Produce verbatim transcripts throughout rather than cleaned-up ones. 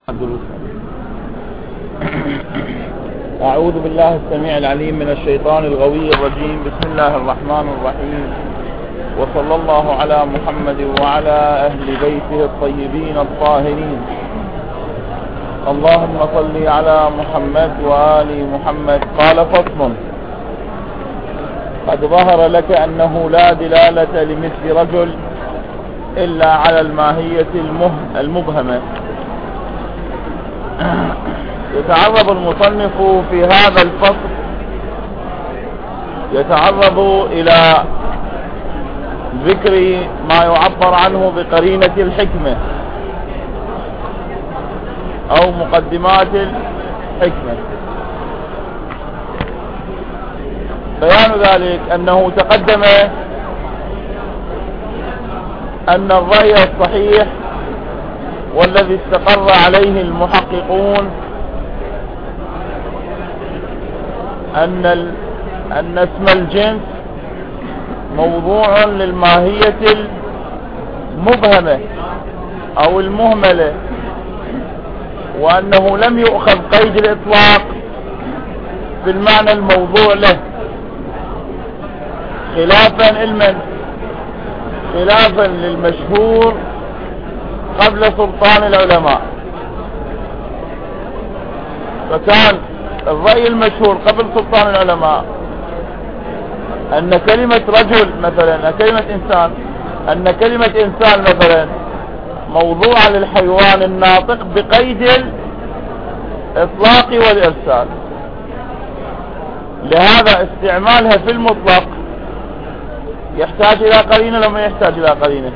أعوذ بالله السميع العليم من الشيطان الغوي الرجيم. بسم الله الرحمن الرحيم، وصلى الله على محمد وعلى أهل بيته الطيبين الطاهرين. اللهم صل على محمد وآل محمد. قال فصل: قد ظهر لك أنه لا دلالة لمثل رجل إلا على الماهية المبهمة. يتعرض المصنف في هذا الفصل يتعرض إلى ذكر ما يعبر عنه بقرينة الحكمة أو مقدمات الحكمة. بيان ذلك أنه تقدم أن الرأي الصحيح والذي استقر عليه المحققون أن أن اسم الجنس موضوع للماهية المبهمة أو المهملة، وأنه لم يؤخذ قيد الإطلاق في المعنى الموضوع له، خلافا علما خلافا للمشهور قبل سلطان العلماء. فكان الرأي المشهور قبل سلطان العلماء أن كلمة رجل مثلا، كلمة إنسان، أن كلمة إنسان مثلا موضوعة للحيوان الناطق بقيد الإطلاق والإرسال. لهذا استعمالها في المطلق يحتاج إلى قرينة لو ما يحتاج إلى قرينة؟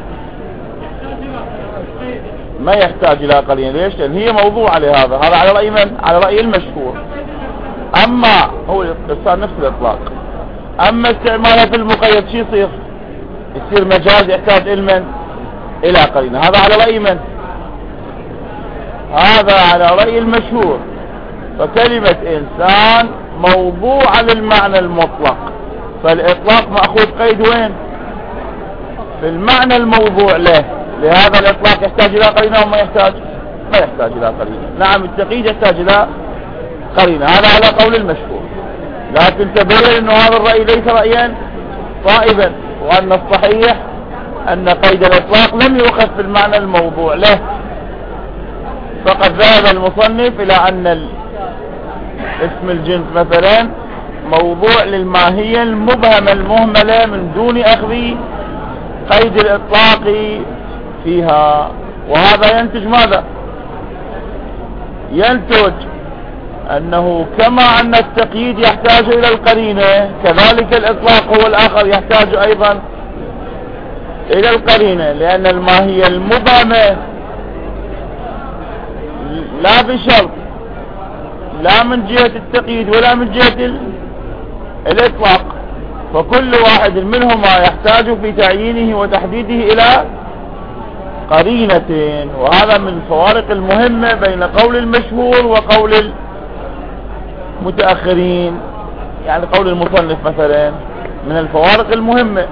ما يحتاج إلى قرينة. ليش؟ لأن هي موضوعة لهذا. هذا على رأي من؟ على رأي المشهور. أما هو الإرسال نفس الإطلاق. أما استعمالها في المقيد شو يصير؟ يصير مجاز يحتاج علما إلى قرينة. هذا على رأي من؟ هذا على رأي المشهور. فكلمة إنسان موضوعة للمعنى المطلق، فالإطلاق مأخوذ قيد وين؟ في المعنى الموضوع له. لهذا الإطلاق يحتاج إلى قرينة وما يحتاج؟ ما يحتاج إلى قرينة. نعم التقييد يحتاج إلى قرينة، هذا على قول المشهور. لكن تبين أنه هذا الرأي ليس رأيا صائبا، وأن الصحيح أن قيد الإطلاق لم يؤخذ في المعنى الموضوع له. فقد ذهب المصنف إلى أن اسم الجنس مثلا موضوع للماهية المبهمة المهملة من دون أخذ قيد الإطلاق فيها. وهذا ينتج ماذا؟ ينتج أنه كما أن التقييد يحتاج إلى القرينة، كذلك الإطلاق هو الآخر يحتاج أيضا إلى القرينة، لأن الماهية المبهمة لا بشرط، لا من جهة التقييد ولا من جهة الإطلاق، فكل واحد منهما يحتاج في تعيينه وتحديده إلى قرينة. وهذا من الفوارق المهمة بين قول المشهور وقول المتأخرين، يعني قول المصنف مثلا من الفوارق المهمة.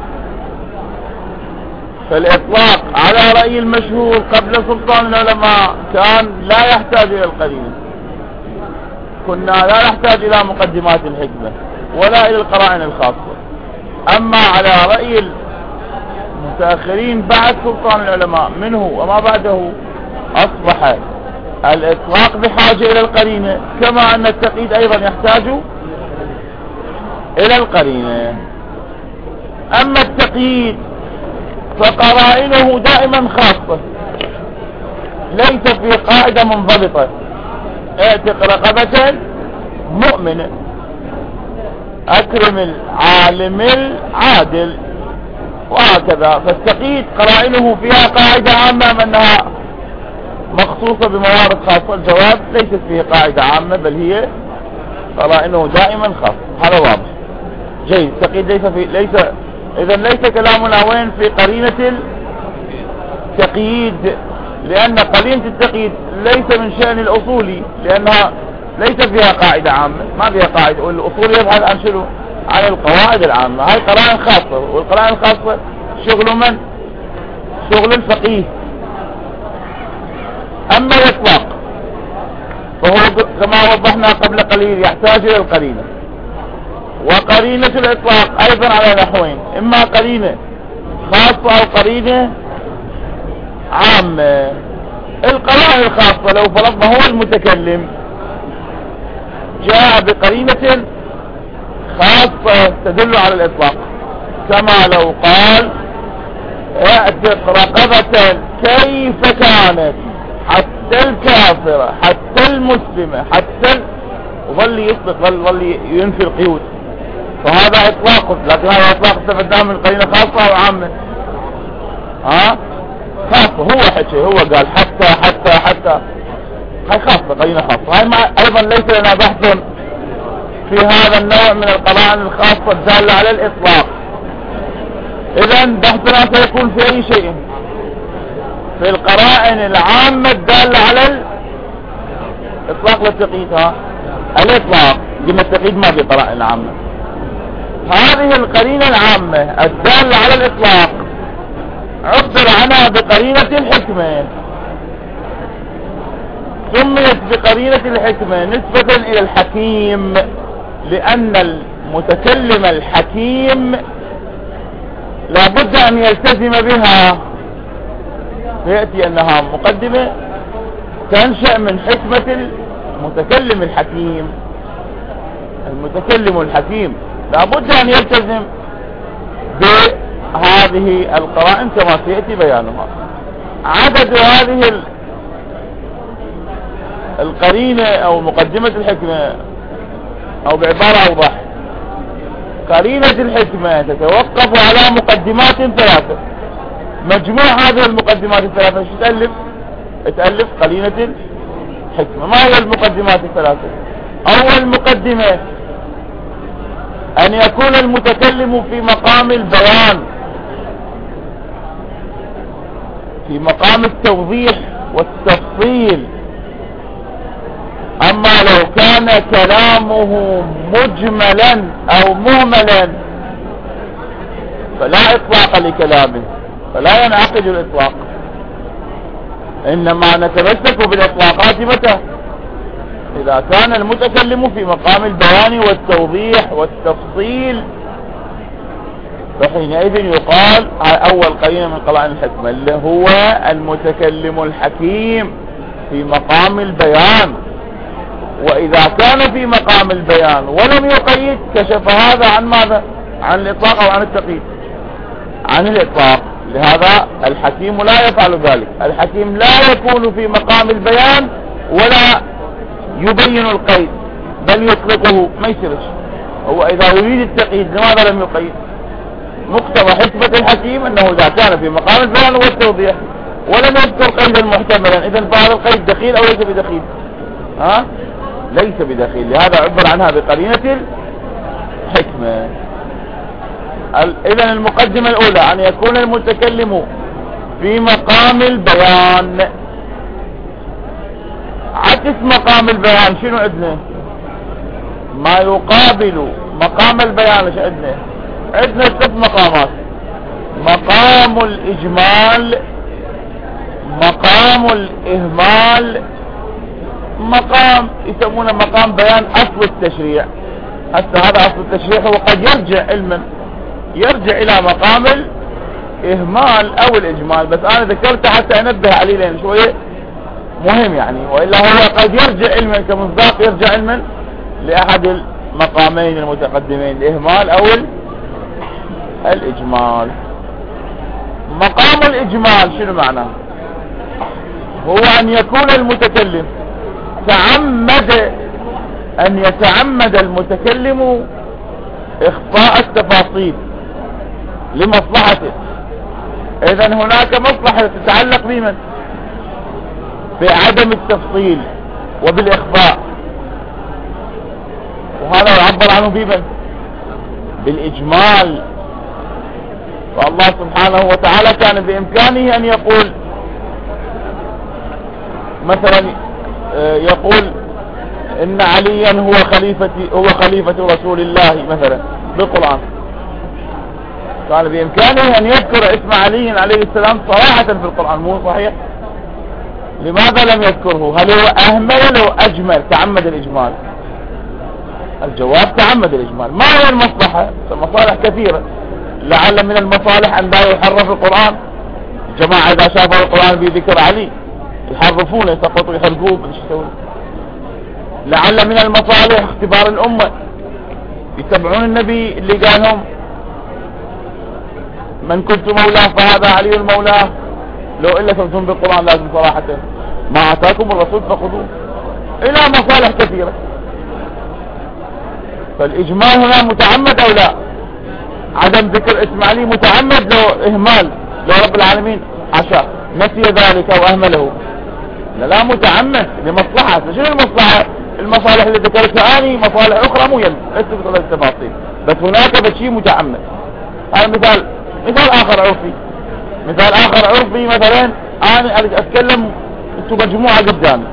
فالإطلاق على رأي المشهور قبل سلطان العلماء كان لا يحتاج إلى القرينة، كنا لا نحتاج إلى مقدمات الحكمة ولا إلى القرائن الخاصة. أما على رأي المتأخرين بعد سلطان العلماء منه وما بعده أصبح الإطلاق بحاجة إلى القرينة، كما أن التقييد أيضا يحتاج إلى القرينة. أما التقييد فقرائنه دائما خاصة، ليس في قاعدة منضبطة: اعتق رقبة مؤمنة، أكرم العالم العادل، وهكذا. فالتقييد قرائنه فيها قاعدة عامة من أنها مخصوصة بموارد خاصة. الجواب ليست فيه قاعدة عامة، بل هي قرائنه دائما خاصة. هذا واضح جيد. التقييد ليس في ليس إذا ليس كلامنا وين؟ في قرينة التقييد، لأن قرينة التقييد ليس من شأن الأصولي، لأنها ليس فيها قاعدة عامة، ما فيها قاعدة. والأصول يبحث عن شنو؟ عن القواعد العامة. هاي قرائن خاصة، والقرائن الخاصة شغل من؟ شغل الفقيه. أما الإطلاق كما وضحنا قبل قليل يحتاج الى القرينة. وقرينة الاطلاق ايضا على نحوين، اما قرينة خاصة او قرينة عامة. القرائن الخاصة لو فرضنا هو المتكلم جاء بقرينة خاصة تدل على الاطلاق، كما لو قال اعتق رقبة كيف كانت حتى الكافرة حتى المسلمة حتى ال... وظل يطلق ظل, ظل ينفي القيود، فهذا اطلاق. لكن هذا اطلاق استفدناه من قرينة خاصة او عامة؟ ها خاصة. هو حكي هو قال حتى حتى حتى هاي خاصة، قرينة خاصة. هاي ايضا ليس لنا بحث في هذا النوع من القرائن الخاصة الدالة على الاطلاق. اذا بحثنا سيكون في اي شيء؟ في القرائن العامة الدالة على الاطلاق والتقييد. ها الاطلاق قلنا التقييد ما في قرائن عامة. هذه القرينة العامة الدالة على الاطلاق عبر عنها بقرينة الحكمة، سميت بقرينة الحكمة نسبة الى الحكيم، لان المتكلم الحكيم لابد ان يلتزم بها. فيأتي انها مقدمة تنشأ من حكمة المتكلم الحكيم. المتكلم الحكيم لابد ان يلتزم بهذه القرائن كما سيأتي بيانها. عدد هذه القرينة او مقدمة الحكمة، او بعبارة اوضح، قرينة الحكمة تتوقف على مقدمات ثلاثة. مجموع هذه المقدمات الثلاثة شو تألف؟ تألف قرينة الحكمة. ما هي المقدمات الثلاثة؟ اول مقدمة ان يكون المتكلم في مقام البيان، في مقام التوضيح والتفصيل. اما لو كان كلامه مجملا او مهملا فلا اطلاق لكلامه، فلا ينعقد الاطلاق. انما نتمسك بالاطلاقات متى؟ اذا كان المتكلم في مقام البيان والتوضيح والتفصيل، فحينئذ يقال اول قرينة من قرائن الحكمة اللي هو المتكلم الحكيم في مقام البيان. واذا كان في مقام البيان ولم يقيد كشف هذا عن ماذا؟ عن الاطلاق او عن التقييد؟ عن الاطلاق. لهذا الحكيم لا يفعل ذلك. الحكيم لا يكون في مقام البيان ولا يبين القيد، بل يطلقه، ما يصيرش. هو اذا يريد التقييد لماذا لم يقيد؟ مقتضى حكمة الحكيم انه اذا كان في مقام البيان والتوضيح ولم يذكر قيدا محتملا، اذا فهذا القيد دخيل او ليس بدخيل؟ ها ليس بدخيل. لهذا عبر عنها بقرينة الحكمة. اذا المقدمة الاولى ان يكون المتكلم في مقام البيان. عكس مقام البيان شنو عندنا؟ ما يقابل مقام البيان ايش عندنا؟ عندنا ثلاث مقامات: مقام الاجمال، مقام الاهمال، مقام يسمونه مقام بيان اصل التشريع. هسه هذا اصل التشريع هو قد يرجع علما يرجع الى مقام الاهمال او الاجمال، بس انا ذكرته حتى انبه عليه لان شوية مهم يعني، والا هو قد يرجع علما كمصداق يرجع علما لاحد المقامين المتقدمين، الاهمال او الاجمال. مقام الاجمال شنو معناه؟ هو ان يكون المتكلم تعمد ان يتعمد المتكلم اخفاء التفاصيل لمصلحته. اذا هناك مصلحة تتعلق بمن؟ بعدم التفصيل وبالاخفاء، وهذا يعبر عنه بمن؟ بالاجمال. فالله سبحانه وتعالى كان بامكانه ان يقول مثلا يقول ان عليا هو خليفتي هو خليفة رسول الله مثلا بالقرآن، كان بامكانه ان يذكر اسم علي عليه السلام صراحة في القرآن، مو صحيح؟ لماذا لم يذكره؟ هل هو أهمل أو أجمل؟ تعمد الإجمال. الجواب تعمد الإجمال. ما هي المصلحة؟ المصالح كثيرة. لعل من المصالح أن لا يحرف القرآن. الجماعة إذا شافوا القرآن بذكر علي يحرفونه، يسقطوا يحرقوه، بدش يسوي. لعل من المصالح اختبار الأمة، يتبعون النبي اللي قالهم من كنت مولاه فهذا علي المولاه، لو إلا تمتون بالقرآن لازم صراحة ما آتاكم الرسول فخذوه، إلى مصالح كثيرة. فالإجمال هنا متعمد أو لا؟ عدم ذكر اسم علي متعمد لو إهمال، لو رب العالمين عشاء نسي ذلك وأهمله؟ لا لا، متعمد لمصلحة. شنو المصلحة؟ المصالح اللي ذكرتها أني مصالح أخرى مو يم ليس بطلع التفاصيل، بس هناك بشيء متعمد. هذا مثال مثال آخر عرفي. مثال آخر عرفي مثلا أنا أريد أتكلم، أنتم مجموعة قدامي،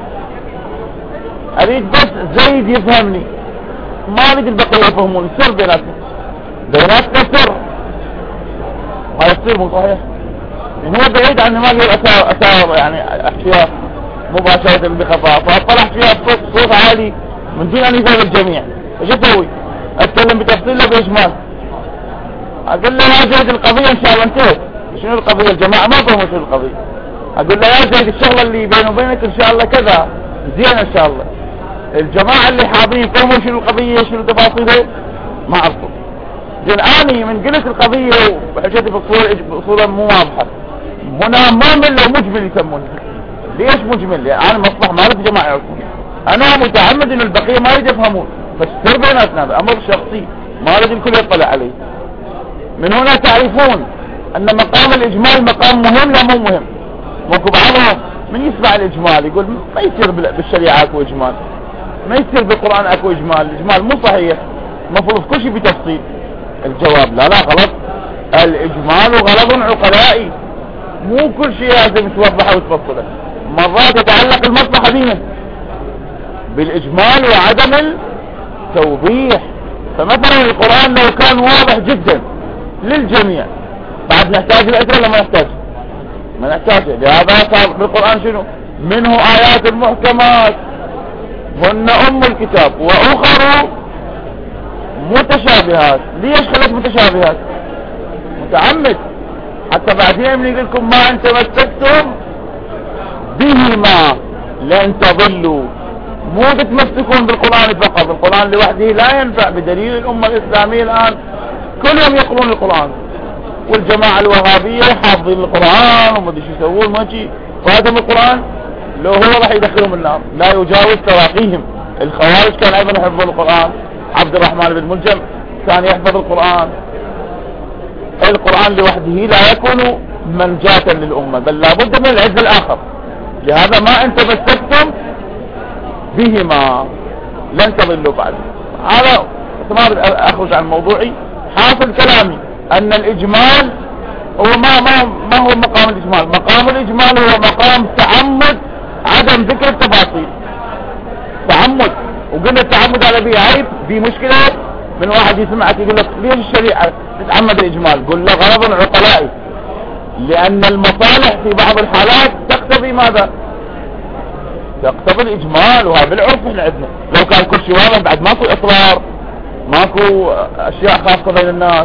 أريد بس زيد يفهمني، ما أريد البقية يفهموني، سر بيناتنا بيناتنا سر. ما يصير مو صحيح؟ يعني هو بعيد عني، ما أقدر أساور أساور يعني أحكيها مباشرة بخفاء، فأطلع فيها بصوت صوت عالي من دون أن يفهم الجميع. ايش اسوي؟ اتكلم بتفصيل لا باجمال. اقول له يا زيد القضية ان شاء الله انتهت. شنو القضية؟ الجماعة ما فهموا شنو القضية. اقول له يا زيد الشغلة اللي بيني وبينك ان شاء الله كذا زين ان شاء الله. الجماعة اللي حاضرين فهموا شنو القضية شنو تفاصيلها؟ ما عرفوا. زين اني من قلت القضية وحكيت بصورة مو واضحة، هنا مامل لو مجمل يسمونها. ليش مجمل؟ يعني انا مصلح ما اريد جماعة يعرفون، انا متعمد ان البقية ما يريد يفهمون، بس سر بيناتنا هذا امر شخصي ما اريد الكل يطلع عليه. من هنا تعرفون ان مقام الاجمال مقام مهم لا مو مهم. ماكو بعضهم من يسمع الاجمال يقول ما يصير بالشريعة اكو اجمال، ما يصير بالقرآن اكو اجمال، الاجمال مو صحيح، المفروض كل شيء بتفصيل. الجواب لا لا غلط، الاجمال غلط عقلائي، مو كل شيء لازم توضحه وتفصله. مرات يتعلق المصلحة دينه بالاجمال وعدم التوضيح. فمثلا القرآن لو كان واضح جدا للجميع بعد نحتاج الأجر ولا ما نحتاج؟ ما نحتاج. لهذا صار بالقرآن شنو؟ منه آيات محكمات هن أم الكتاب وأخر متشابهات. ليش خلت متشابهات؟ متعمد حتى بعدين يقول لكم ما أنت تمسكتم بهما لن تضلوا. مو تتمسكون بالقرآن فقط، القرآن لوحده لا ينفع، بدليل الأمة الإسلامية الآن كلهم يقرون القرآن، والجماعة الوهابية حافظين القرآن وما ادري شو يسوون ماشي فاتهم القرآن، لو هو راح يدخلهم النار لا يجاوز تراقيهم. الخوارج كان أيضا يحفظون القرآن، عبد الرحمن بن ملجم كان يحفظ القرآن. القرآن لوحده لا يكون منجاة للأمة، بل لابد من العز الآخر. لهذا ما أنت تمسكتم بهما لن تضلوا بعد. هذا ما أخرج عن موضوعي. حاصل كلامي أن الإجمال هو ما ما ما هو مقام الإجمال. مقام الإجمال هو مقام تعمد عدم ذكر التفاصيل. تعمد، وقلنا التعمد على بيه عيب، بيه مشكلة. من واحد يسمعك يقول لك ليش الشريعة تتعمد الإجمال؟ قل له غرض عقلائي، لأن المصالح في بعض الحالات تقتضي ماذا؟ تقتضي الإجمال. وهذا بالعرف احنا عندنا. لو كان كل شيء واضح بعد ماكو إصرار، ماكو أشياء خاصة بين الناس.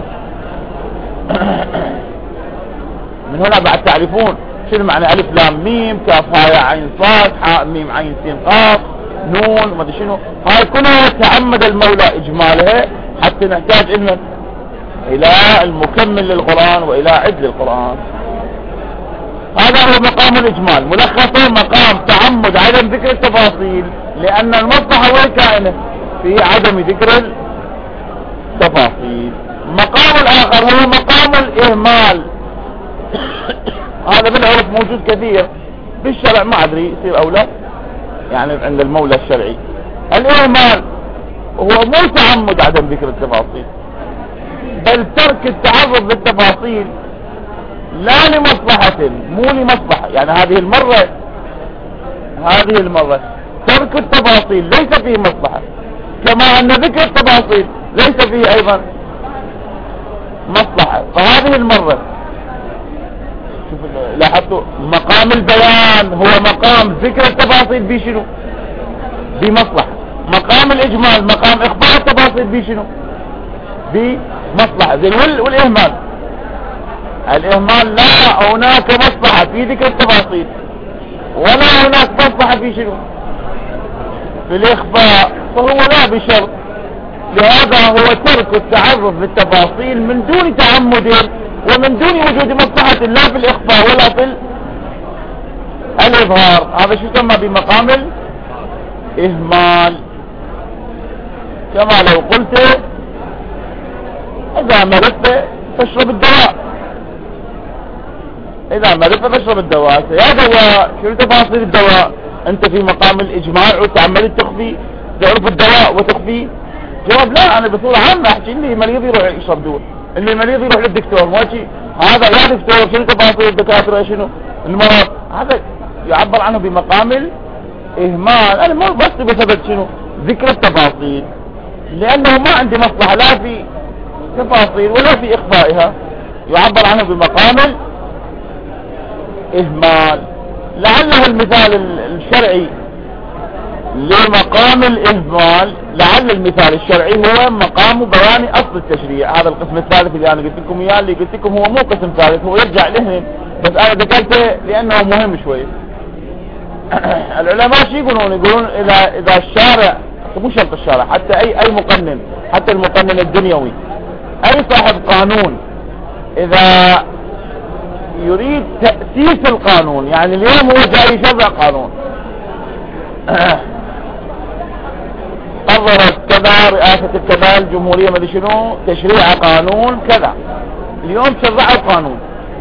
من هنا بعد تعرفون شنو معنى ألف لام ميم كاف هاء عين صاد حاء ميم عين سين قاف نون ما ادري شنو. هاي كلها تعمد المولى إجمالها حتى نحتاج إلنا إلى المكمل للقرآن وإلى عد القرآن. هذا هو مقام الإجمال. ملخصه مقام تعمد عدم ذكر التفاصيل، لأن المصلحة وين كائنة؟ في عدم ذكر التفاصيل. مقام الآخر هو مقام الإهمال. هذا بالعرف موجود كثير، بالشرع ما أدري يصير أو لا، يعني عند المولى الشرعي. الإهمال هو مو تعمد عدم ذكر التفاصيل، بل ترك التعرض للتفاصيل لا لمصلحة مو لمصلحة. يعني هذه المرة هذه المرة ترك التفاصيل ليس فيه مصلحة، كما أن ذكر التفاصيل ليس فيه أيضا مصلحة. فهذه المرة شوف لاحظتوا مقام البيان هو مقام ذكر التفاصيل بشنو؟ بمصلحة. مقام الإجمال مقام إخبار التفاصيل بشنو؟ بمصلحة. زين والإهمال، الإهمال لا هناك مصلحة في ذكر التفاصيل ولا هناك مصلحة في شنو؟ في الإخفاء، فهو لا بشرط. لهذا هو ترك التعرف بالتفاصيل من دون تعمد ومن دون وجود مصلحة لا في الإخفاء ولا في الإظهار. هذا شو يسمى بمقام الإهمال. كما لو قلت إذا مرضت فاشرب الدواء، إذا مرضت فاشرب الدواء. يا دواء شو تفاصيل الدواء؟ أنت في مقام الإجمال وتعمل التخفي، تعرف الدواء وتخفيه. جواب لا، أنا بصورة عامة أحكي اللي مريض يروح يشرب دواء، اللي مريض يروح للدكتور. ماشي هذا يا دكتور شنو تفاصيل الدكاترة شنو المرض؟ هذا يعبر عنه بمقام الإهمال. أنا مو بس بسبب شنو ذكر التفاصيل، لأنه ما عندي مصلحة لا في تفاصيل ولا في إخفائها، يعبر عنه بمقام الإهمال. لعله المثال الشرعي لمقام الإهمال، لعل المثال الشرعي هو مقام بيان أصل التشريع. هذا القسم الثالث اللي أنا قلت لكم إياه، اللي قلت لكم هو مو قسم ثالث، هو يرجع لهم، بس أنا ذكرته لأنه مهم شوي. العلماء شو يقولون؟ يقولون إذا إذا الشارع، مو شرط الشارع، حتى أي أي مقنن، حتى المقنن الدنيوي، أي صاحب قانون، إذا يريد تأسيس القانون، يعني اليوم هو جاي يشرع قانون، قررت كذا رئاسة الكذا الجمهورية ما ادري شنو تشريع قانون كذا، اليوم شرعوا القانون،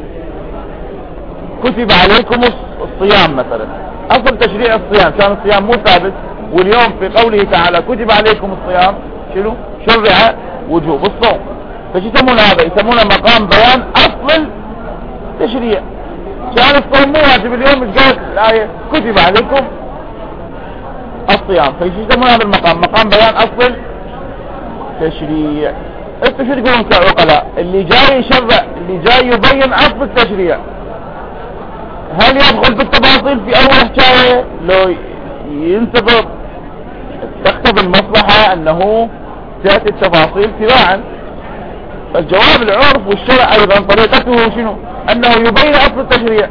كتب عليكم الصيام مثلا. اصل تشريع الصيام كان الصيام مو ثابت، واليوم في قوله تعالى كتب عليكم الصيام شنو شرع وجوب الصوم. فش يسمون هذا؟ يسمونه مقام بيان اصل التشريع. كان الصوم مو واجب، اليوم ايش قالت الايه؟ كتب عليكم الصيام. فايش يسمون هذا المقام؟ مقام بيان اصل تشريع. انتوا شو تقولون كعقلاء؟ اللي جاي يشرع، اللي جاي يبين اصل التشريع، هل يدخل بالتفاصيل في اول حكايه؟ لو ينتظر تقتضي المصلحه انه تاتي التفاصيل تباعا. فالجواب العرف والشرع ايضا طريقته شنو؟ انه يبين اصل التشريع.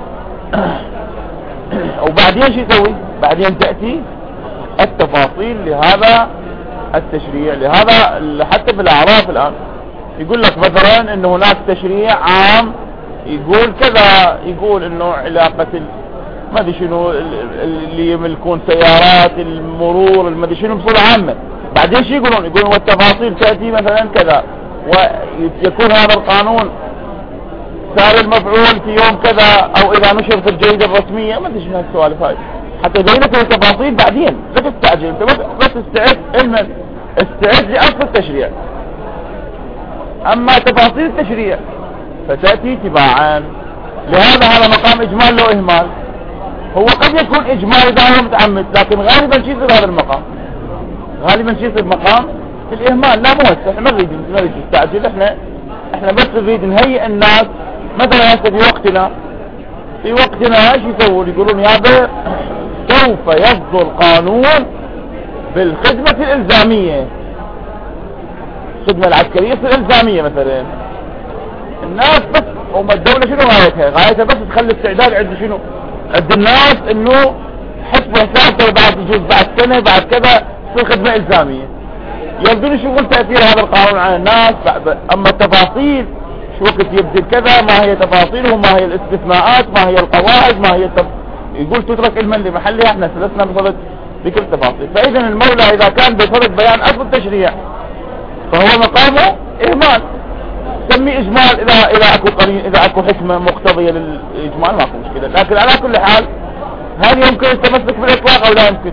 وبعدين شو يسوي؟ بعدين تاتي التفاصيل لهذا التشريع. لهذا حتى بالاعراف الان يقول لك مثلا انه هناك تشريع عام يقول كذا، يقول انه علاقة ما ادري شنو اللي يملكون سيارات المرور ما ادري شنو بصورة عامة. بعدين شو يقولون؟ يقولون والتفاصيل تأتي مثلا كذا، ويكون هذا القانون صار المفعول في يوم كذا، او اذا نشر في الجريدة الرسمية ما ادري شنو هالسوالف هاي. حتى بينك التفاصيل بعدين لا تستعجل، انت بس بس استعد علما، استعد لاصل التشريع. اما تفاصيل التشريع فتأتي تباعا. لهذا هذا مقام اجمال لو اهمال. هو قد يكون اجمال اذا هو متعمد، لكن غالبا شو يصير هذا المقام؟ غالبا شو يصير مقام الاهمال. لا مو هسه احنا ما نريد ما نريد نستعجل، احنا احنا بس نريد نهيئ الناس. مثلا هسه في وقتنا في وقتنا ايش يسوون؟ يقولون يابا سوف يصدر قانون بالخدمة الالزامية، الخدمة العسكرية الالزامية مثلا. الناس بس هم الدولة شنو غايتها؟ غايتها بس تخلي استعداد عند شنو؟ عند الناس انه حسب حساب بعد يجوز بعد سنة بعد كذا تصير خدمة الزامية. يبدون شغل تأثير هذا القانون على الناس. اما التفاصيل شو وقت يبدل كذا، ما هي تفاصيله، ما هي الاستثناءات، ما هي القواعد، ما هي التف... يقول تترك علما لمحلها. احنا سلسنا بصدد ذكر التفاصيل. فاذا المولى اذا كان بصدد بيان اصل التشريع فهو مقامه اهمال. سمي اجمال اذا اذا اكو قرين، اذا اكو حكمه مقتضيه للاجمال ما اكو مشكله. لكن على كل حال هل يمكن التمسك بالاطلاق او لا يمكن؟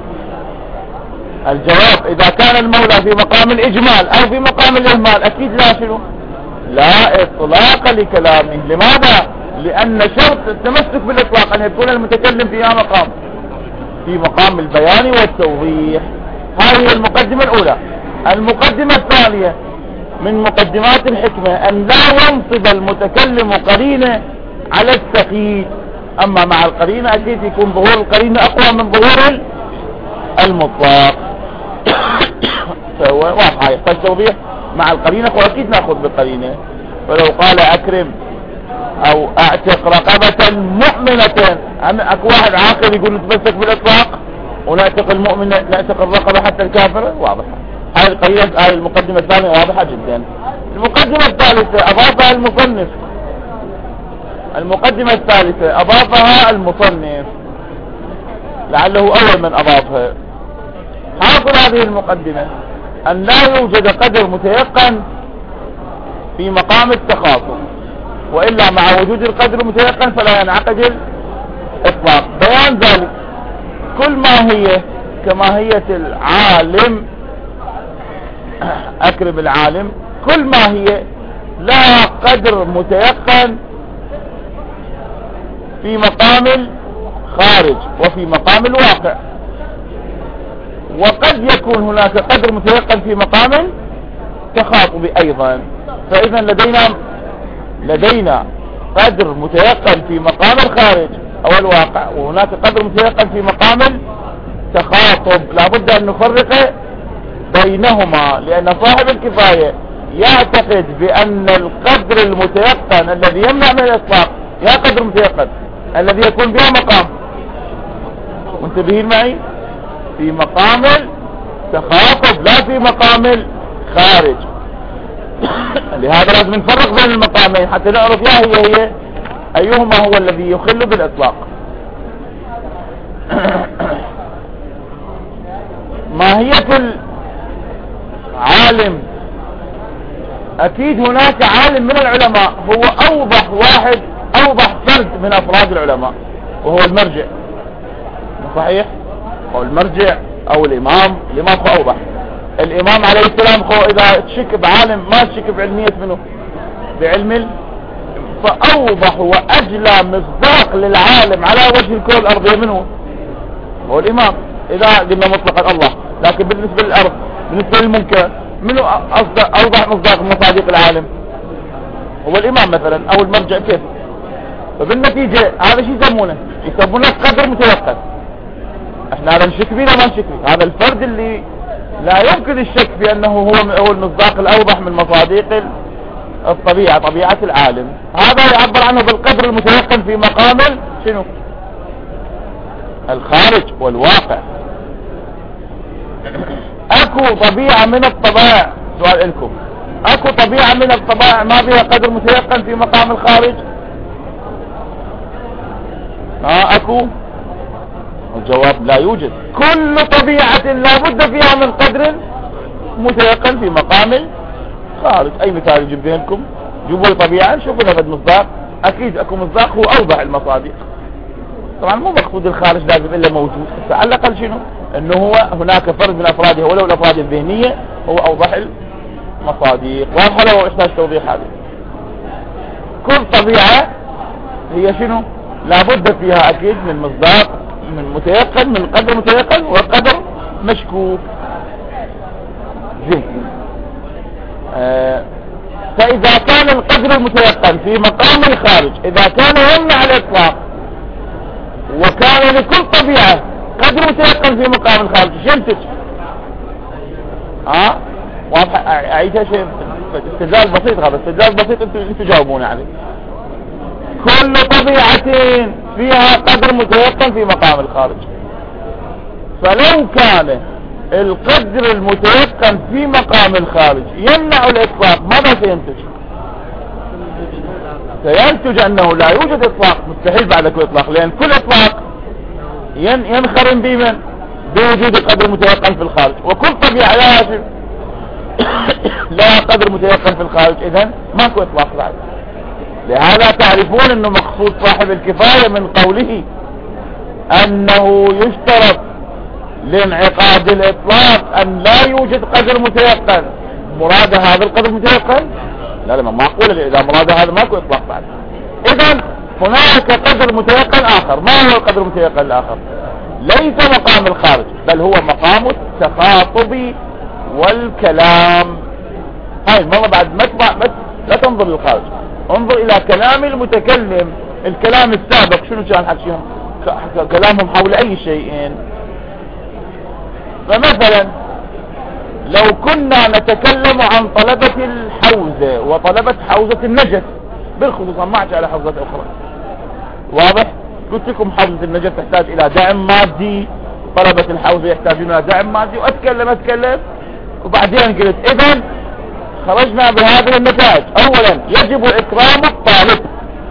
الجواب اذا كان المولى في مقام الاجمال او في مقام الاهمال اكيد لا شنو؟ لا اطلاق لكلامه. لماذا؟ لان شرط التمسك بالاطلاق ان يكون المتكلم فيها مقام في مقام البيان والتوضيح. هذه المقدمة الاولى. المقدمة الثانية من مقدمات الحكمة ان لا ينصب المتكلم قرينة على التقييد. اما مع القرينة اكيد يكون ظهور القرينة اقوى من ظهور المطلق. فهو واضح يحتاج توضيح. مع القرينة واكيد ناخذ بالقرينة. فلو قال اكرم او اعتق رقبة مؤمنة، اكو واحد عاقل يقول نتمسك بالاطلاق ونعتق المؤمن نعتق الرقبة حتى الكافرة، واضحة. هاي القرينة، هاي المقدمة الثانية واضحة جدا. المقدمة الثالثة اضافها المصنف المقدمة الثالثة اضافها المصنف لعله اول من اضافها. حاصل هذه المقدمة ان لا يوجد قدر متيقن في مقام التخاطب، وإلا مع وجود القدر المتيقن فلا ينعقد الإطلاق. بيان ذلك كل ماهية كماهية العالم، أكرم العالم، كل ماهية لها قدر متيقن في مقام الخارج وفي مقام الواقع، وقد يكون هناك قدر متيقن في مقام التخاطب أيضا. فإذا لدينا لدينا قدر متيقن في مقام الخارج او الواقع، وهناك قدر متيقن في مقام التخاطب. لابد ان نفرق بينهما، لان صاحب الكفاية يعتقد بان القدر المتيقن الذي يمنع من الاطلاق يا قدر متيقن الذي يكون بها مقام، منتبهين معي، في مقام التخاطب لا في مقام الخارج. لهذا لازم نفرق بين المقامين حتى نعرف يا هي هي ايهما هو الذي يخل بالاطلاق. ماهية العالم، اكيد هناك عالم من العلماء هو اوضح واحد، اوضح فرد من افراد العلماء، وهو المرجع. صحيح؟ او المرجع او الامام. الامام هو اوضح. الامام عليه السلام هو اذا تشك بعالم ما تشك بعلمية منه، بعلم، فاوضح واجلى مصداق للعالم على وجه الكرة الارضية منه هو الامام. اذا قلنا مطلقا الله، لكن بالنسبة للارض، بالنسبة للمنكر، منه اوضح مصداق من مصادق العالم؟ هو الامام مثلا او المرجع. كيف؟ فبالنتيجة هذا شيء يسمونه يسمونه قدر متيقن. احنا هذا نشك فيه ما نشك فيه، هذا الفرد اللي لا يمكن الشك في انه هو هو المصداق الاوضح من مصادق الطبيعة، طبيعة العالم. هذا يعبر عنه بالقدر المتيقن في مقام شنو؟ الخارج والواقع. اكو طبيعة من الطبائع، سؤال لكم، اكو طبيعة من الطبائع ما بها قدر متيقن في مقام الخارج؟ ها اكو؟ الجواب لا يوجد. كل طبيعة لا بد فيها من قدر متيقن في مقام الخارج. اي مثال يجيب ذهنكم؟ جيبوا لي طبيعة نشوفوا لها مصداق. اكيد اكو مصداق هو اوضح المصادق. طبعا مو مقصود الخارج لازم الا موجود، بس على الاقل شنو؟ انه هو هناك فرد من افراده ولو الافراد الذهنية هو اوضح المصادق. واضح لو احتاج توضيح هذا. كل طبيعة هي شنو؟ لابد فيها اكيد من مصداق، من متيقن، من قدر متيقن وقدر مشكوك. زين. آه فاذا كان القدر المتيقن في مقام الخارج، اذا كان يمنع الاطلاق، وكان لكل طبيعة قدر متيقن في مقام الخارج، شنتج؟ ها؟ آه؟ واضح؟ اعيدها شيء استدلال بسيط، هذا استدلال بسيط انتوا انتوا جاوبون عليه. كل طبيعة فيها قدر متيقن في مقام الخارج. فلو كان القدر المتيقن في مقام الخارج يمنع الاطلاق، ماذا سينتج؟ سينتج انه لا يوجد اطلاق، مستحيل بعد كل اطلاق، لان كل اطلاق ينخرم بمن؟ بوجود قدر متيقن في الخارج، وكل طبيعة لا لا قدر متيقن في الخارج، اذن ماكو اطلاق بعد. لهذا تعرفون انه مقصود صاحب الكفاية من قوله انه يشترط لانعقاد الاطلاق ان لا يوجد قدر متيقن. مراد هذا القدر متيقن؟ لا لا معقولة، اذا مراد هذا ماكو اطلاق بعد. اذا هناك قدر متيقن اخر. ما هو القدر المتيقن الاخر؟ ليس مقام الخارج، بل هو مقام التخاطب والكلام. هاي المرة بعد ما تبع لا تنظر للخارج، انظر الى كلام المتكلم الكلام السابق شنو كان حكيهم؟ كلامهم حول اي شيء. فمثلا لو كنا نتكلم عن طلبة الحوزة وطلبة حوزة النجف بالخصوص، ما احكي على حوزات اخرى، واضح؟ قلت لكم حوزة النجف تحتاج الى دعم مادي، طلبة الحوزة يحتاجون الى دعم مادي، واتكلم اتكلم وبعدين قلت اذا خرجنا بهذه النتائج. اولا يجب اكرام الطالب،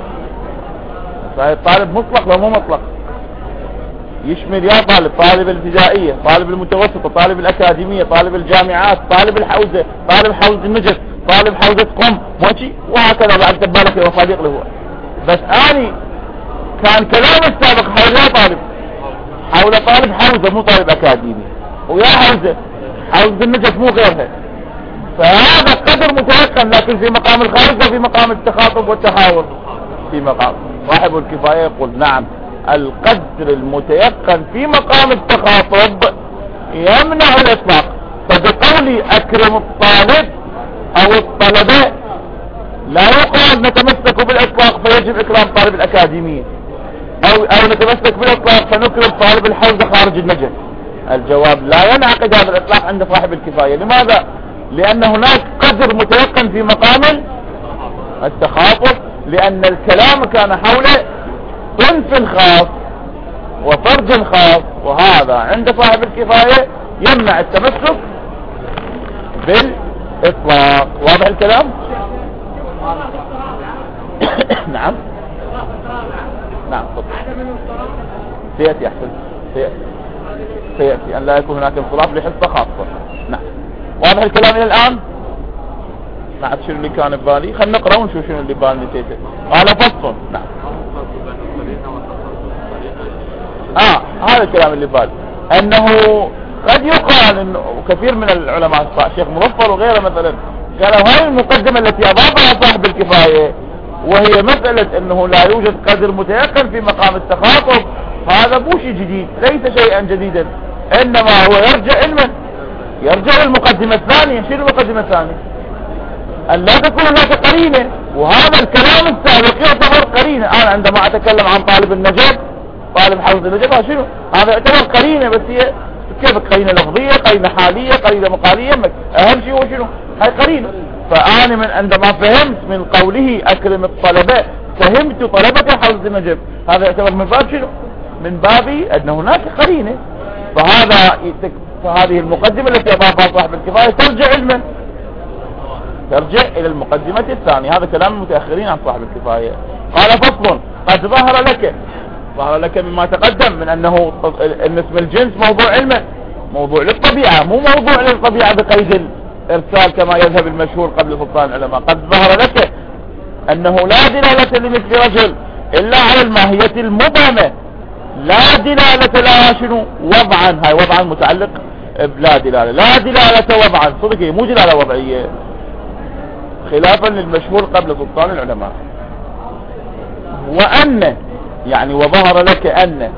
فالطالب مطلق لو مو مطلق، يشمل يا طالب، طالب الابتدائية، طالب المتوسطة، طالب الأكاديمية، طالب الجامعات، طالب الحوزة، طالب حوزة النجف، طالب حوزة قم، ماشي، وهكذا بعد تبالك يا صديق له. بس اني كان كلام السابق حول يا طالب، حول طالب حوزة مو طالب أكاديمي، ويا حوزة حوزة النجف مو غيرها. فهذا قدر متيقن، لكن في مقام الخارج وفي مقام التخاطب والتحاور. في مقام صاحب الكفاية يقول نعم، القدر المتيقن في مقام التخاطب يمنع الإطلاق. فبقولي أكرم الطالب أو الطلبة لا يقال نتمسك بالإطلاق فيجب إكرام طالب الأكاديمية، أو, أو نتمسك بالإطلاق فنكرم طالب الحوزة خارج النجف. الجواب لا ينعقد هذا الإطلاق عند صاحب الكفاية. لماذا؟ لأن هناك قدر متيقن في مقام التخاطب، لأن الكلام كان حول صنف خاص وفرد خاص، وهذا عند صاحب الكفاية يمنع التمسك بالإطلاق. واضح الكلام؟ نعم نعم سيأتي أحسن سيأتي سيأتي أن لا يكون هناك انصراف لحصة خاصة. نعم واضح الكلام إلى الآن؟ ما عاد شنو اللي كان ببالي، خلنا نقرأ ونشوف شنو اللي ببالي نسيته. قال فصل. نعم اه هذا الكلام اللي ببالي، انه قد يقال انه كثير من العلماء الشيخ مظفر وغيره مثلا قالوا هاي المقدمة التي اضافها صاحب الكفاية، وهي مسألة انه لا يوجد قدر متيقن في مقام التخاطب، هذا مو شيء جديد، ليس شيئا جديدا، انما هو يرجع علما، يرجع للمقدمة الثانية. شنو المقدمة الثانية؟ ان لا تكون هناك قرينة، وهذا الكلام السابق يعتبر قرينة. انا عندما اتكلم عن طالب النجف، طالب حوزة النجف، شنو هذا؟ يعتبر قرينة، بس هي كيف قرينة لفظية، قرينة حالية، قرينة مقالية، اهم شيء هو شنو؟ هاي قرينة. فانا من عندما فهمت من قوله اكرم الطلبة، فهمت طلبة حوزة النجف، هذا يعتبر من باب شنو؟ من باب ان هناك قرينة. فهذا فهذه المقدمة التي اضافها صاحب الكفاية ترجع علما، ترجع الى المقدمة الثانية. هذا كلام المتأخرين عن صاحب الكفاية. قال فصل. قد ظهر لك ظهر لك مما تقدم من انه النسبة الجنس موضوع علمه، موضوع للطبيعة، مو موضوع للطبيعة بقيد الارسال كما يذهب المشهور قبل سلطان العلماء. قد ظهر لك انه لا دلالة لمثل رجل الا على الماهية المبهمة، لا دلالة لها شنو؟ وضعا. هاي وضعا متعلق بلا دلالة، لا دلالة وضعا، صدقي مو دلالة وضعية، خلافا للمشهور قبل سلطان العلماء. وأن يعني وظهر لك أن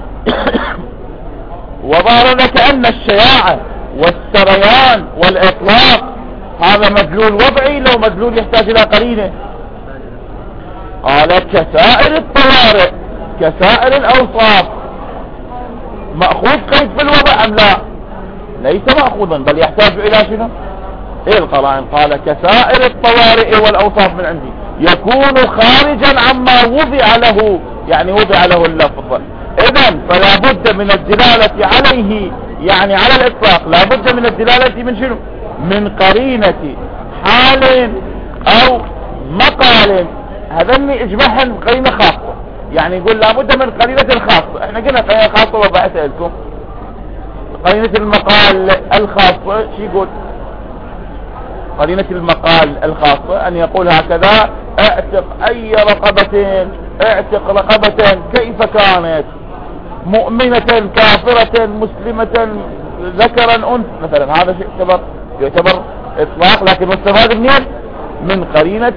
وظهر لك أن الشياعة والسريان والإطلاق هذا مدلول وضعي، لو مدلول يحتاج إلى قرينة. قال كسائر الطوارئ، كسائر الأوصاف، مأخوذ قيد في الوضع أم لا؟ ليس مأخوذا، بل يحتاج إلى شنو؟ ايه القرائن. قال كسائر الطوارئ والأوصاف من عندي يكون خارجا عما وضع له، يعني وضع له اللفظ. اذن فلا بد من الدلالة عليه، يعني على الإطلاق لا بد من الدلالة من شنو؟ من قرينة حال أو مقال. هذا اللي اجمعهن قرينة خاصة، يعني يقول لا بد من قرينة خاصة. احنا قلنا قرينة خاصة وضعت لكم قرينة المقال الخاصة. شو يقول قرينة المقال الخاصة؟ أن يقول هكذا: اعتق أي رقبة، اعتق رقبة كيف كانت، مؤمنة كافرة مسلمة ذكرا أنثى مثلا. هذا شيء يعتبر يعتبر إطلاق، لكن مستفاد منين؟ من قرينة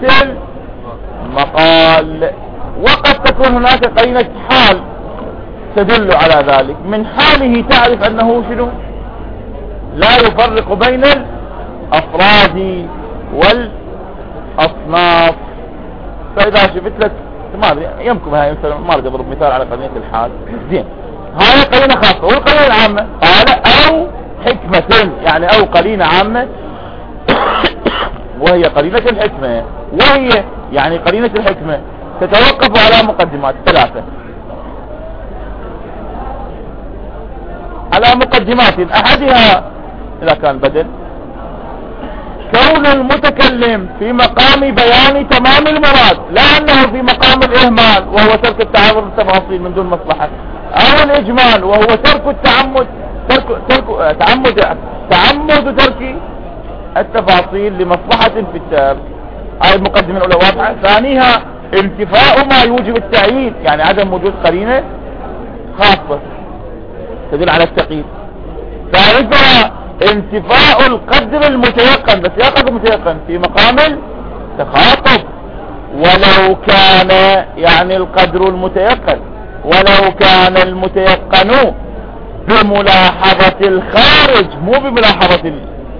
المقال. وقد تكون هناك قرينة حال تدل على ذلك، من حاله تعرف أنه شنو؟ لا يفرق بين الأفراد والأصناف. فإذا شفت لك ما ادري يمكن هاي مثلا ما اريد اضرب مثال على قرينة الحال. زين هاي قرينة خاصة والقرينة العامة قال او حكمة، يعني او قرينة عامة وهي قرينة الحكمة، وهي يعني قرينة الحكمة تتوقف على مقدمات ثلاثة، على مقدمات احدها اذا كان بدل كون المتكلم في مقام بيان تمام المراد لا انه في مقام الاهمال وهو ترك التعرض للتفاصيل من دون مصلحة، او الاجمال وهو ترك التعمد ترك ترك تعمد تعمد ترك التفاصيل لمصلحة في التام. هاي المقدمة الاولى واضحة. ثانيها انتفاء ما يوجب التعيين، يعني عدم وجود قرينة خاصة تدل على التقييد. ثالثها انتفاء القدر المتيقن، بس يا قدر متيقن في مقام التخاطب، ولو كان يعني القدر المتيقن ولو كان المتيقن بملاحظة الخارج، مو بملاحظة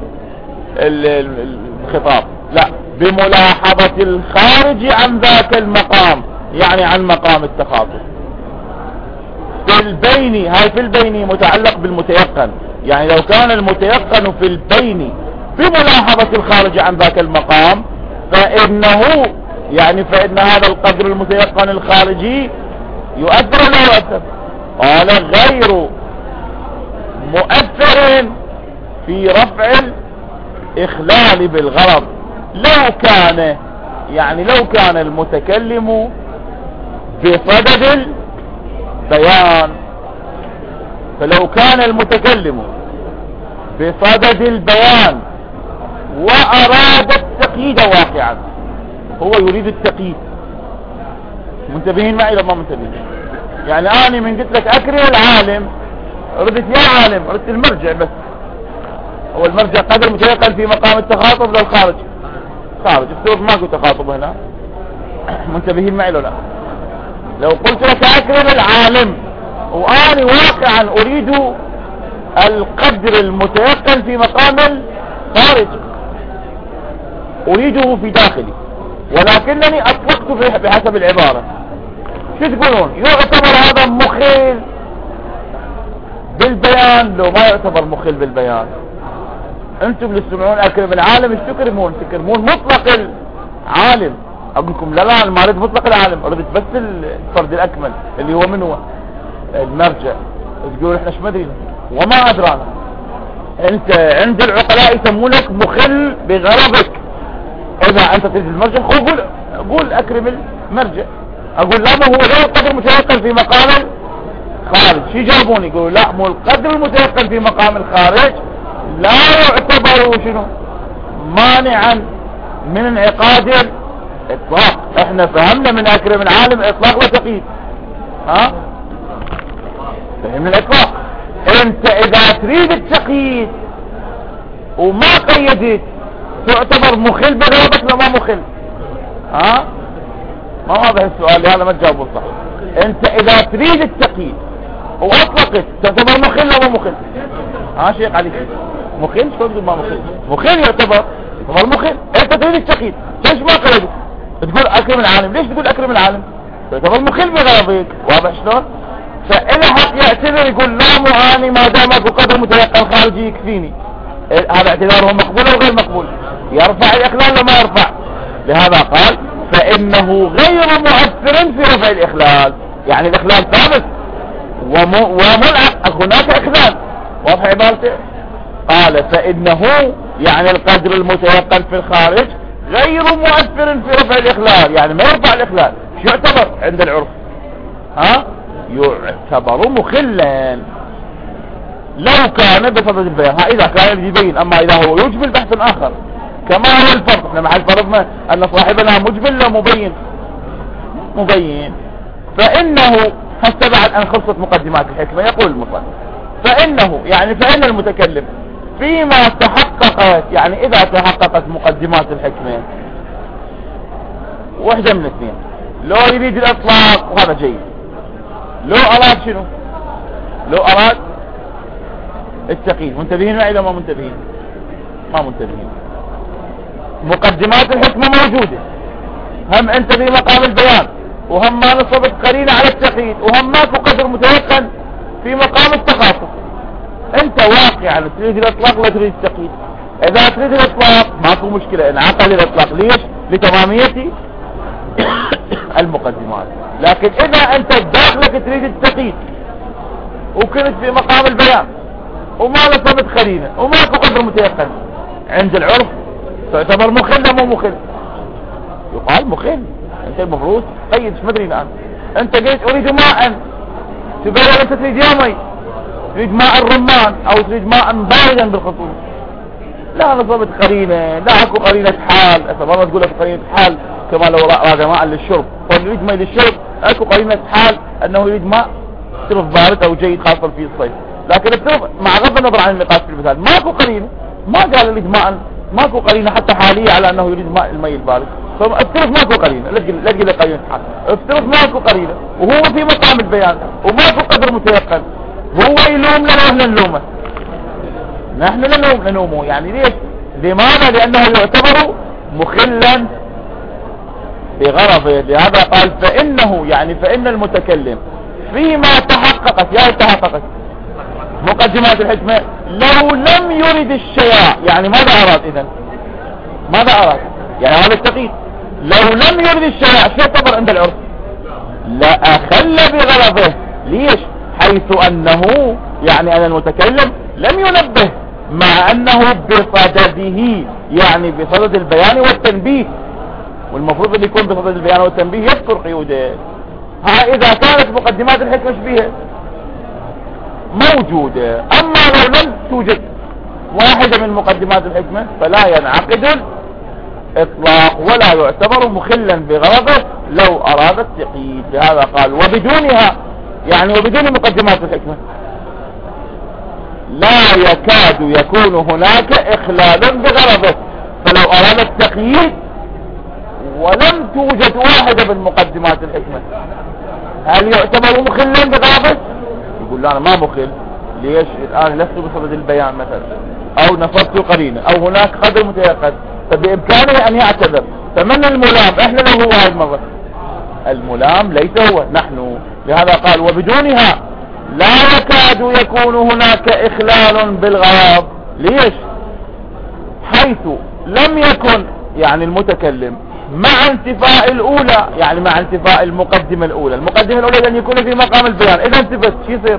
الخطاب، لا بملاحظة الخارج عن ذاك المقام، يعني عن مقام التخاطب. في البيني، هاي في البيني متعلق بالمتيقن، يعني لو كان المتيقن في البين بملاحظة الخارج عن ذاك المقام فإنه يعني فإن هذا القدر المتيقن الخارجي يؤثر ولا يؤثر؟ قال غير مؤثر في رفع الإخلال بالغرض. لو كان يعني لو كان المتكلم بصدد البيان، فلو كان المتكلم بصدد البيان وأراد التقييد واقعا، هو يريد التقييد، منتبهين معي لما منتبهين؟ يعني أنا من قلت لك أكرم العالم ردت يا عالم، ردت المرجع، بس هو المرجع قدر متيقن في مقام التخاطب للخارج، خارج السوق ماكو تخاطب هنا، منتبهين معي ولا لا؟ لو قلت لك أكرم العالم وأنا واقعا أريد القدر المتيقن في مقام الخارج، أريده في داخلي، ولكنني أطلقت بحسب العبارة. شو تقولون؟ يعتبر هذا مخل بالبيان لو ما يعتبر مخل بالبيان؟ انتم اللي تسمعون أكرم العالم ايش تكرمون؟ تكرمون مطلق العالم. اقول لكم لا لا ما اريد مطلق العالم، اريد بس الفرد الأكمل اللي هو من هو المرجع. تقول احنا ايش مدري وما ادرانا. انت عند العقلاء يسمونك مخل بغرضك. اذا انت تريد المرجع قول قول اكرم المرجع. اقول لا ما هو غير القدر المتيقن في مقام الخارج. شي جابوني يقولوا لا مو القدر المتيقن في مقام الخارج لا يعتبر شنو مانعا من انعقاد الاطلاق. احنا فهمنا من اكرم العالم اطلاق وتقييد. ها فهمنا الاطلاق. انت اذا تريد التقييد وما قيدت تعتبر مخل بغرضك لو ما مخل؟ ها ما واضح السؤال، هذا ما تجاوبه صح. انت اذا تريد التقييد واطلقت تعتبر مخل لو ما مخل؟ ها شيخ علي مخل؟ شو تقول ما مخل؟ مخل يعتبر يعتبر مخل. انت تريد التقييد ليش ما قيدت؟ تقول اكرم العالم، ليش تقول اكرم العالم؟ تعتبر مخل بغرضك. واضح شلون؟ فإلى حق يعتذر يقول لا مو اني ما دام اكو قدر متيقن خارجي يكفيني. هذا اعتذاره مقبول او غير مقبول؟ يرفع الاخلال ولا ما يرفع؟ لهذا قال فانه غير مؤثر في رفع الاخلال، يعني الاخلال ثابت وملعق، هناك اخلال. واضح عبارته؟ قال فانه يعني القدر المتيقن في الخارج غير مؤثر في رفع الاخلال، يعني ما يرفع الاخلال. شو يعتبر عند العرف؟ ها يعتبر مخلا لو كان بصدد البيان. ها اذا كان يبين، اما اذا هو يجمل بحث اخر. كما هو الفرق، احنا محل فرضنا ان صاحبنا مجمل لا مبين مبين. فانه حتى بعد ان خلصت مقدمات الحكمة يقول المصنف فانه يعني فان المتكلم فيما تحققت، يعني اذا تحققت مقدمات الحكمة واحدة من اثنين، لو يريد الاطلاق وهذا جيد، لو اراد شنو؟ لو اراد التقييد. منتبهين معي لو ما منتبهين؟ ما منتبهين. مقدمات الحكمة موجودة، هم انت في مقام البيان وهم ما نصبت قرينة على التقييد، وهم ماكو قدر متيقن في مقام التخاطب. انت واقعا تريد الاطلاق ولا تريد التقييد؟ اذا تريد الاطلاق ماكو مشكلة، انعقد الاطلاق. ليش؟ لتمامية المقدمات. لكن اذا انت داخلك تريد التقييد وكنت في مقام البيان وما نصبت قرينة وماكو قدر متيقن، عند العرف تعتبر مخل أم مو مخل؟ يقال مخل. انت المفروض قيد. ايش مدري الان انت قلت اريد ماء، تبين انت تريد يا مي، تريد ماء الرمان او تريد ماء باردا بالخصوص. لا نصبت قرينة، لا اكو قرينة حال. اذا مرة تقول لك قرينة حال كما لو راد ماء للشرب، طيب يريد ماء للشرب، اكو قرينة حال انه يريد ماء صرف بارد او جيد خاصة في الصيف. لكن الصرف مع غض النظر عن النقاش في المثال ماكو قرينة، ما قال يريد ماء، ماكو قرينة حتى حالية على انه يريد ماء المي البارد. فالصرف ماكو قرينة، لا تقول لي قرينة حال، الصرف ماكو قرينة وهو في مقام البيان وماكو قدر متيقن. هو يلوم لنا واحنا نلومه، نحن نلوم نلومه. يعني ليش؟ لماذا؟ لانه يعتبر مخلا بغرضه. لهذا قال فانه يعني فان المتكلم فيما تحققت يا تحققت مقدمات الحكمة لو لم يرد الشياع. يعني ماذا اراد اذن؟ ماذا اراد؟ يعني هذا التقييد. لو لم يرد الشياع شو يعتبر عند العرف؟ لا اخل بغرضه. ليش؟ حيث انه يعني ان المتكلم لم ينبه، مع انه بصدده، يعني بصدد البيان والتنبيه، والمفروض ان يكون بصدد البيان والتنبيه يذكر قيوده. ها اذا كانت مقدمات الحكمة بها موجودة. اما لو لم توجد واحدة من مقدمات الحكمة فلا ينعقد الاطلاق ولا يعتبر مخلا بغرضه لو اراد التقييد. لهذا قال وبدونها، يعني وبدون مقدمات الحكمة لا يكاد يكون هناك اخلال بغرضه. فلو اراد التقييد ولم توجد واحدة من مقدمات الحكمة هل يعتبر مخلا بغرضه؟ يقول لا انا ما مخل. ليش؟ الان لست بصدد البيان مثلا، او نصبت قرينة، او هناك قدر متيقن، فبامكانه ان يعتذر. فمن الملام؟ احنا لو هو هاي المرة الملام ليس هو، نحن. لهذا قال وبدونها لا يكاد يكون هناك اخلال بالغرض. ليش؟ حيث لم يكن يعني المتكلم مع انتفاء الاولى، يعني مع انتفاء المقدمة الاولى. المقدمة الاولى ان يكون في مقام البيان، اذا انتفت شو يصير؟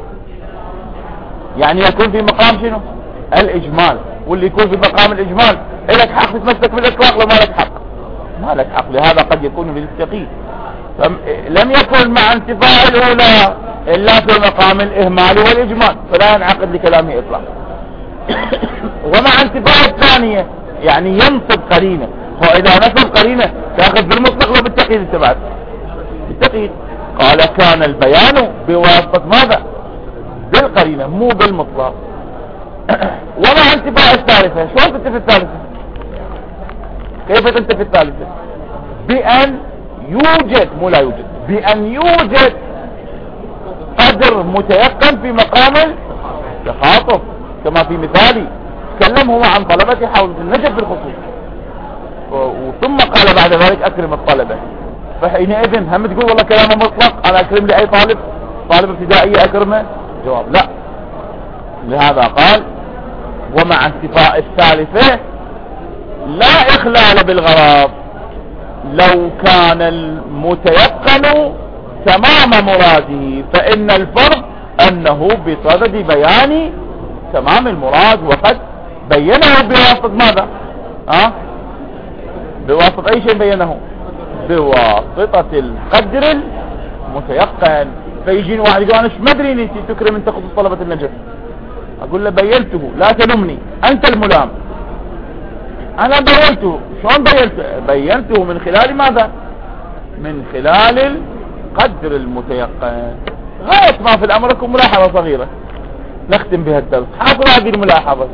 يعني يكون في مقام شنو؟ الاجمال. واللي يكون في مقام الاجمال لك حق تتمسك بالاطلاق لو ما لك حق؟ ما لك حق. لهذا قد يكون للتقييد. لم يكن مع انتفاء الاولى الا في مقام الاهمال والاجمال، فلا ينعقد لكلامه اطلاق. ومع انتفاء الثانية يعني ينصب قرينة. واذا نصب قرينة تاخذ بالمطلق لو بالتقييد انتبعت بالتقييد. قال كان البيان بواسطة ماذا؟ بالقرينة مو بالمطلق. ومع انتفاء الثالثة. شلون تنتفي الثالثة؟ كيف تنتفي الثالثة؟ بأن يوجد، مو لا يوجد، بأن يوجد قدر متيقن في مقام التخاطب. كما في مثالي تكلم هو عن طلبة حول النجف بالخصوص، وثم قال بعد ذلك اكرم الطلبة. فحينئذ هم تقول والله كلامه مطلق، انا اكرم لي اي طالب، طالب ابتدائي اكرمه؟ جواب لا. لهذا قال ومع انتفاء الثالثة لا اخلال بالغرض لو كان المتيقن تمام مراده، فان الفرق انه بصدد بيان تمام المراد، وقد بينه بواسطة ماذا؟ ها؟ بواسطة اي شيء بينه؟ بواسطة القدر المتيقن. فيجيني واحد يقول انا ايش مدري انت تكرم انت خصوص طلبة النجف؟ اقول له بينته، لا تلومني، انت الملام. انا بينته. شلون بينته؟ بينته من خلال ماذا؟ من خلال القدر المتيقن. غاية ما في الامر لكم ملاحظة صغيرة نختم بها الدرس. حاضر هذه الملاحظة.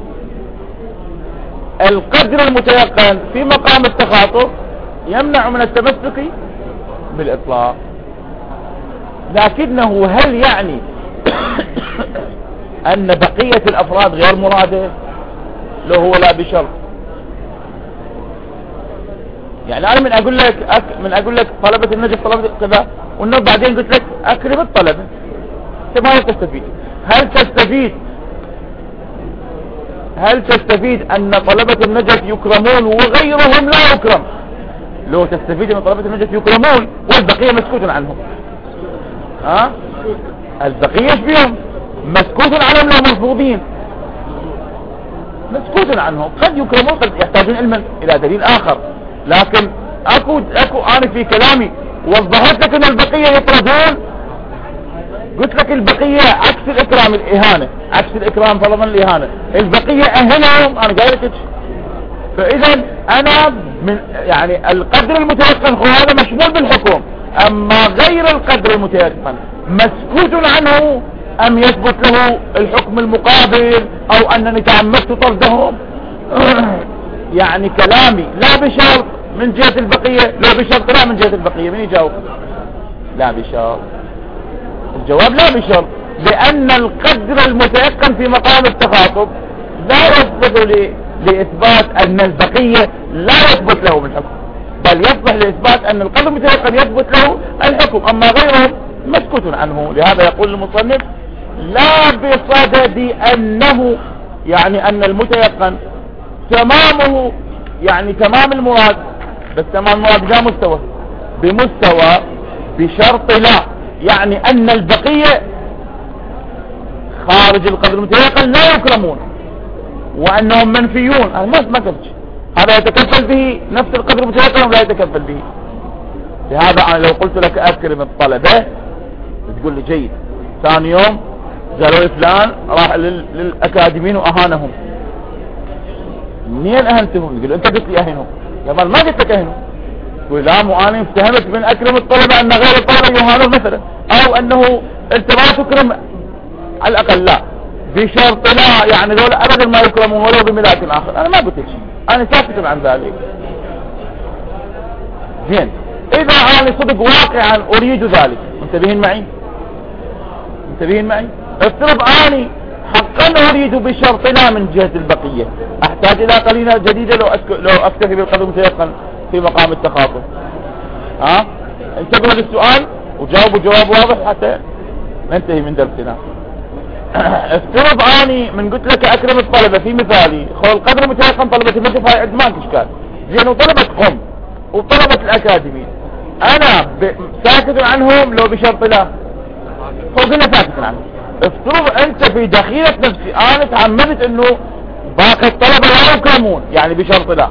القدر المتيقن في مقام التخاطب يمنع من التمسك بالاطلاق. لكنه هل يعني ان بقية الافراد غير مرادة؟ لو هو لا بشرط. يعني انا من اقول لك أك من اقول لك طلبة النجف طلبة كذا، والنوب بعدين قلت لك اكرم الطلبة، انت ما تستفيد. هل تستفيد هل تستفيد ان طلبة النجف يكرمون وغيرهم لا يكرم؟ لو تستفيد ان طلبة النجف يكرمون والبقية مسكوت عنهم، ها البقية فيهم مسكوت عنهم لا مرفوضين، مسكوت عنهم، قد يكرمون قد يحتاجون علما الى دليل اخر. لكن اكو اكو انا في كلامي وضحت لك ان البقية يطردون، قلت لك البقية عكس الاكرام الاهانة، عكس الاكرام طلبا الاهانة، البقية اهنهم، انا قايل لك. فاذا انا من يعني القدر المتيقن هو هذا مشمول بالحكم، اما غير القدر المتيقن مسكوت عنه ام يثبت له الحكم المقابل او انني تعمدت طردهم. يعني كلامي لا بشرط من جهة البقية، لا بشرط لا من جهة البقية. من يجاوب؟ لا بشرط. الجواب لا بشرط، لان القدر المتيقن في مقام التخاطب لا يثبت لإثبات ان البقية لا يثبت له الحكم، بل يصبح لإثبات ان القدر المتيقن يثبت له الحكم، اما غيرهم مسكوت عنه. لهذا يقول المصنف لا بصدد انه، يعني ان المتيقن تمامه، يعني تمام المراد، بس تمام المراد لا مستوى بمستوى بشرط لا، يعني ان البقية خارج القدر المتيقن لا يكرمون وانهم منفيون. هذا ما ما كفش، هذا يتكفل به نفس القدر المتيقن ولا يتكفل به. لهذا انا لو قلت لك اكرم الطلبة تقول لي جيد، ثاني يوم قالوا لي فلان راح للاكاديميين واهانهم. منين اهنتهم؟ يقول انت قلت لي اهنهم. يا ما قلت لك اهنهم. تقول لا مو انا افتهمت من اكرم الطلبة ان غير الطلبة يهانون مثلا، او انه انت ما تكرم على الاقل، لا بشرط لا، يعني ذولا ابدا ما يكرمون ولو بملاك اخر. انا ما قلت شيء، انا ساكت عن ذلك. زين، اذا انا صدق واقعا اريد ذلك، انتبهين معي انتبهين معي افترض اني حقا اريد بشرط لا من جهة البقية، احتاج الى قرينة جديدة لو أسك... لو اكتفي بالقدر المتيقن في مقام التخاطب. ها انتبهوا للسؤال وجاوبوا جواب واضح حتى ننتهي من درسنا. افترض اني من قلت لك اكرم الطلبة في مثالي، خو القدر المتيقن طلبة المجلس هاي عد ماك اشكال، زين وطلبة قم وطلبة الاكاديميين انا ب... ساكت عنهم لو بشرط لا، هو قلنا ساكت عنهم. افترض انت في دخيلة نفسي انا تعمدت انه باقي الطلبة لا يكرمون، يعني بشرط لا،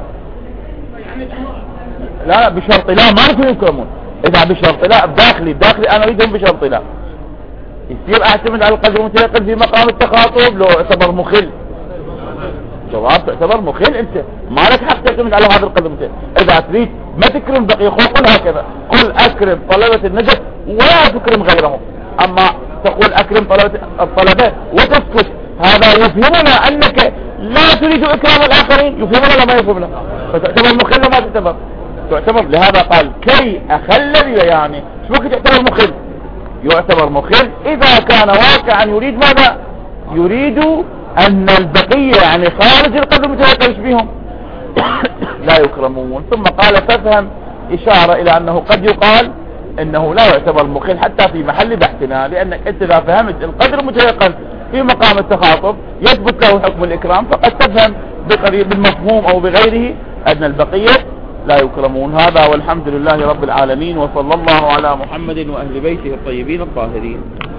لا لا بشرط لا ما نكون يكرمون. اذا بشرط لا بداخلي بداخلي انا اريدهم بشرط لا، يصير اعتمد على القدر المتيقن في مقام التخاطب لو اعتبر مخل. جواب تعتبر مخل، انت ما لك حق تعتمد على هذا القدر المتيقن. اذا تريد ما تكرم بقية قل هكذا، قل اكرم طلبة النجف ولا تكرم غيرهم. اما تقول اكرم طلبة الطلبة وتسكت، هذا يفهمنا انك لا تريد اكرام الاخرين، يفهمنا ولا ما يفهمنا؟ فتعتبر مخل وما تعتبر تعتبر. لهذا قال كي اخل بي، يعني شو وقت تعتبر مخل؟ يعتبر مخل اذا كان واقعا يريد ماذا؟ يريد ان البقية يعني خارج القدر المتيقن بهم لا يكرمون. ثم قال فافهم، اشارة الى انه قد يقال انه لا يعتبر مخل حتى في محل بحثنا، لانك انت اذا فهمت القدر المتيقن في مقام التخاطب يثبت له حكم الاكرام، فقد تفهم بالمفهوم او بغيره ان البقية لا يكرمون. هذا والحمد لله رب العالمين، وصلى الله على محمد واهل بيته الطيبين الطاهرين.